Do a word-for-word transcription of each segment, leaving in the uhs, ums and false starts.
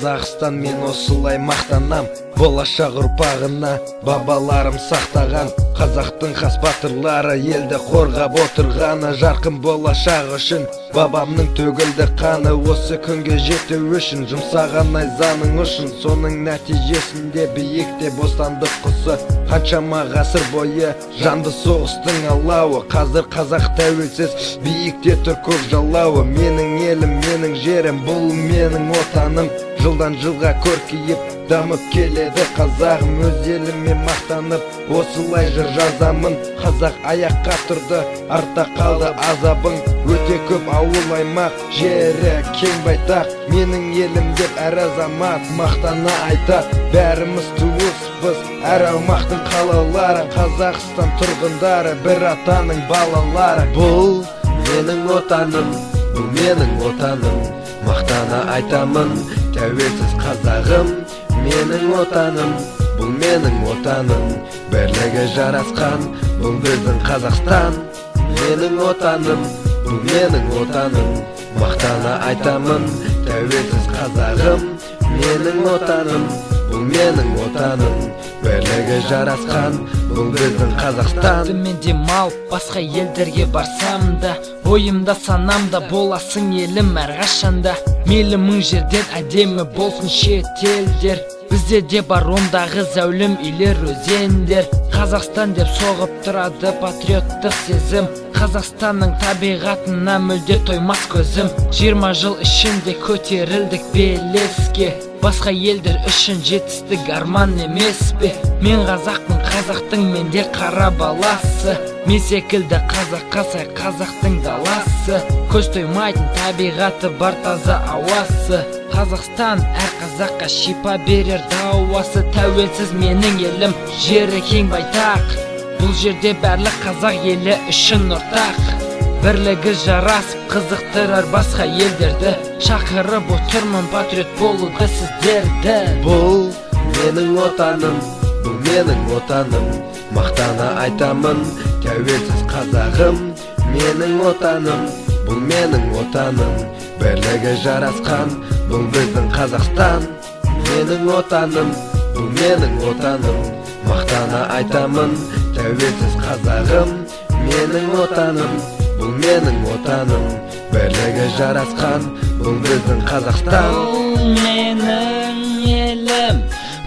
Қазақстан, мен осылай мақтанам. Болашақ ұрпағына бабаларым сақтаған қазақтың хас батырлары елді қорғап отырғаны. Жарқын болашақ үшін бабамның төгілді қаны. Осы күнге жету үшін жұмсаған найзаның ұшын. Соның нәтижесінде биікте бостандық құсы. Қаншама ғасыр бойы жанды соғыстың алауы. Қазір қазақ тәуелсіз, биікте тұр көк жалауы. Менің елім, менің жерім, бұл менің отаным. Жылдан жылға көркейіп дамып келеді қазағым. Өз еліме мақтанып осылай жыр жазамын. Қазақ аяққа тұрды, артта қалды азабың. Өте көп ауыл аймақ, жері кең байтақ. Менің елім деп әр азамат мақтана айтар. Бәріміз туыспыз, әр аумақтың қалалары. Қазақстан тұрғындары, бір атаның балалары. Бұл менің отаным, бұл менің отаным. Мақтана айтамын, тәуелсіз қазағым. Менің отаным, бұл менің отаным. Бірлігі жарасқан, бұл біздің Қазақстан. Менің отаным, бұл менің отаным. Мақтана айтамын, тәуелсіз қазағым. Менің отаным, бұл менің отаным. Бірлігі жарасқан, бұл біздің Қазақстан. Мен демал басқа елдерге барсам да, ойымда санамда боласың елім әрқашанда. Мейлі мың жерден әдемі болсын шетелдер. Бізде де бар ондағы зәулім үйлер, өзендер. Қазақстан деп соғып тұрады патриоттық сезім. Қазақстанның табиғатына мүлде тоймас көзім. Жиырма жыл ішінде көтерілдік белеске. Басқа елдер үшін жетістік арман емес пе? Мен қазақпын, қазақтың менде қара баласы. Мен секілді қазаққа сай қазақтың даласы. Көз тоймайтын табиғаты бар таза ауасы. Қазақстан әр қазаққа шипа берер дауасы. Тәуелсіз менің елім, жері кең байтақ. Бұл жерде бәрлік қазақ елі үшін ортақ. Бірлігі жарасып қызықтырар басқа елдерді. Шақырып отырмын патриот болуды сіздерді. Бұл менің отаным, бұл менің отаным. Мақтана айтамын, тәуелсіз қазағым. Менің отаным, бұл менің отаным. Бірлігі жарасқан, бұл біздің Қазақстан. Менің отаным, бұл менің отаным. Мақтана айтамын, тәуелсіз қазағым. Менің отаным, бұл менің отаным. Бірлігі жарасқан, бұл біздің Қазақстан. Бұл менің елім,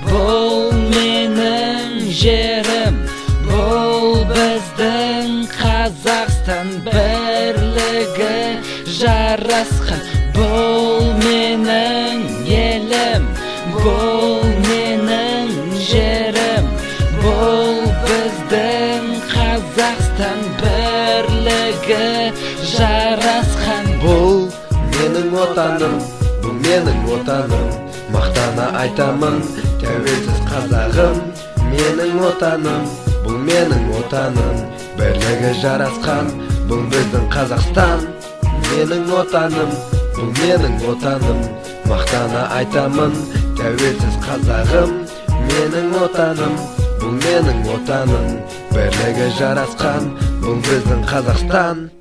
бұл менің жерім. Бұл біздің Қазақстан, бірлігі жарасқан. Бұл менің елім, бұл менің жерім. Бұл біздің Қазақстан, бірлігі жарасқан. Бұл менің отаным, бұл менің отаным. Мақтана айтамын, тәуелсіз қазағым. Менің отаным, бұл менің отаным. Бірлігі жарасқан, бұл біздің Қазақстан. Менің отаным, бұл менің отаным. Мақтана айтамын, тәуелсіз қазағым. Менің отаным, бұл менің отаным. Бірлігі жарасқан, бұл біздің Қазақстан.